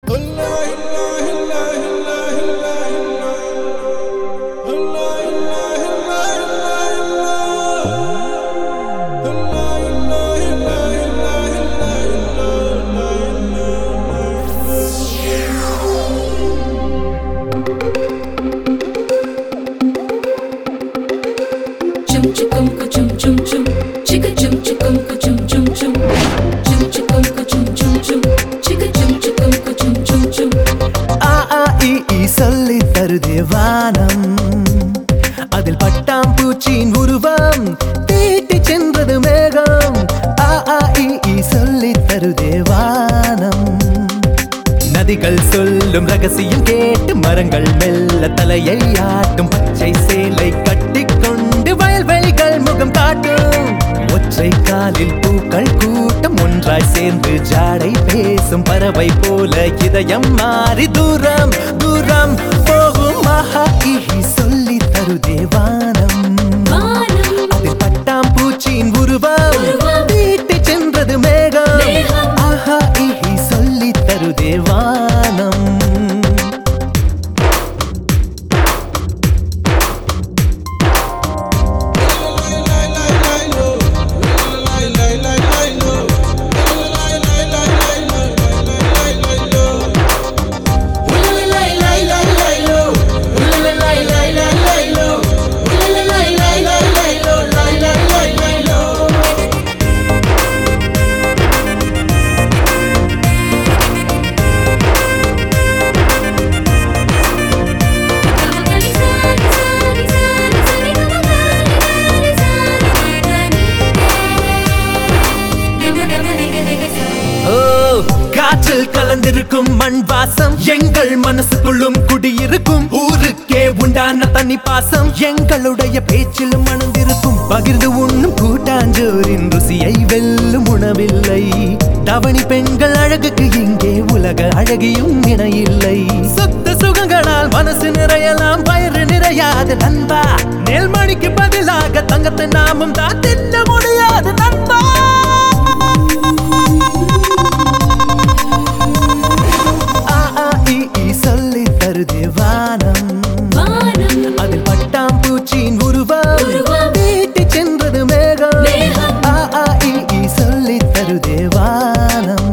சொல்லி தருதே வானம் அதில் பட்டாம்பூச்சியின் உருவம் தீட்டி சென்றது மேகம் சொல்லி தருதே வானம் நதிகள் சொல்லும் ரகசியம் கேட்டு மரங்கள் மெல்ல தலையை ஆட்டும் பச்சை சேலை கட்டிக்கொண்டு வயல்வெளிகள் முகம் காட்டும் ஒற்றை காலில் பூக்கள் கூட்டம் ஒன்றாய் சேர்ந்து ஜாடை பேசும் பறவை போல இதயம் மாறி தூரம் தூரம் போகும் சொல்லி தருதே வானம் அதில் பட்டாம்பூச்சியின் உருவம் வீட்டு சென்றது மேகம் சொல்லி தருதே வானம் காற்றில் கலந்திருக்கும் மண் வாசம் எங்கள் மனசுக்குள்ளும் குடியிருக்கும் ஊருக்கே உண்டான தனி பாசம் எங்களுடைய பேச்சிலும் மணந்திருக்கும் பகிர்ந்து உண்ணும் கூட்டாஞ்சோரின் ருசியை வெல்லும் உணவில்லை தவணி பெண்கள் அழகுக்கு இங்கே உலக அழகியும் இணையில்லை சொத்து சுகங்களால் மனசு நிறையலாம் வயிறு நிறையாது நண்பா நெல்மணிக்கு பதிலாக தங்கத்தை நாமும் தான் தின்ன முடியாது நண்பா சொல்லி தருதே வானம் அதில் பட்டாம்பூச்சியின் உருவம் வீட்டு சென்றது மேகம் சொல்லி தருதே வானம்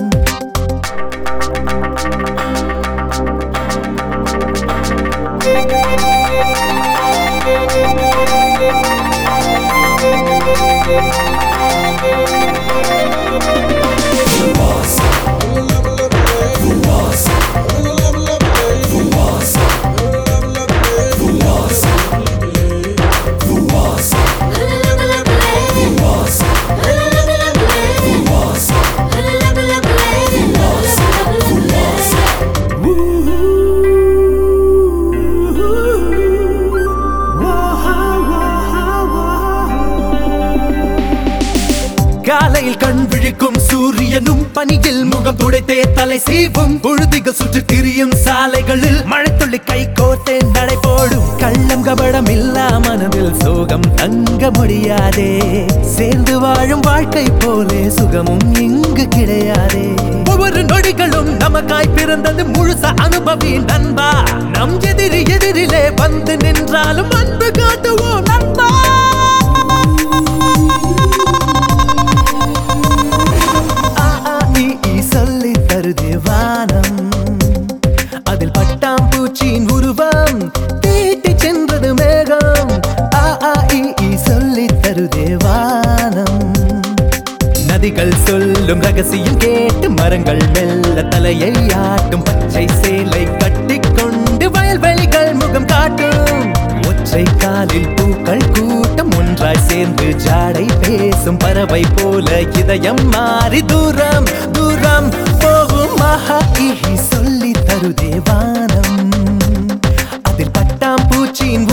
காலையில் கண் விழிக்கும் சூரியனும் பனியில் முகம் துடைத்தே தலை சீவும் பொழுதிகள் சுற்றி திரியும் சாலைகளில் மழைத்துள்ளி கை கோர்த்தே நடை போடும் கள்ளம் கபடம் இல்லா மனதில் சோகம் தங்க முடியாதே சேர்ந்து வாழும் வாழ்க்கை போலே சுகமும் இங்கு கிடையாதே ஒவ்வொரு நொடிகளும் நமக்காய் பிறந்தது முழுச அனுபவி நண்பா நம் எதிரிலே வந்து நின்றாலும் அன்பு காட்டுவோம் நண்பா சொல்லி தருதே வானம் அதில் பட்டாம்பூச்சியின் உருவம் தீட்டி சென்றது மேகம் சொல்லி தருதே வானம் நதிகள் சொல்லும் ரகசியம் கேட்டு மரங்கள் மெல்ல தலையை ஆட்டும் பச்சை சேலை கட்டிக்கொண்டு வயல்வெளிகள் முகம் காட்டும் ஒற்றை காலில் பூக்கள் கூட்டம் ஒன்றாய் சேர்ந்து ஜாடை பேசும் பறவை போல இதயம் மாறி தூரம் தூரம் போகும் சொல்லி தருதே வானம் அதில் பட்டாம்பூச்சியின்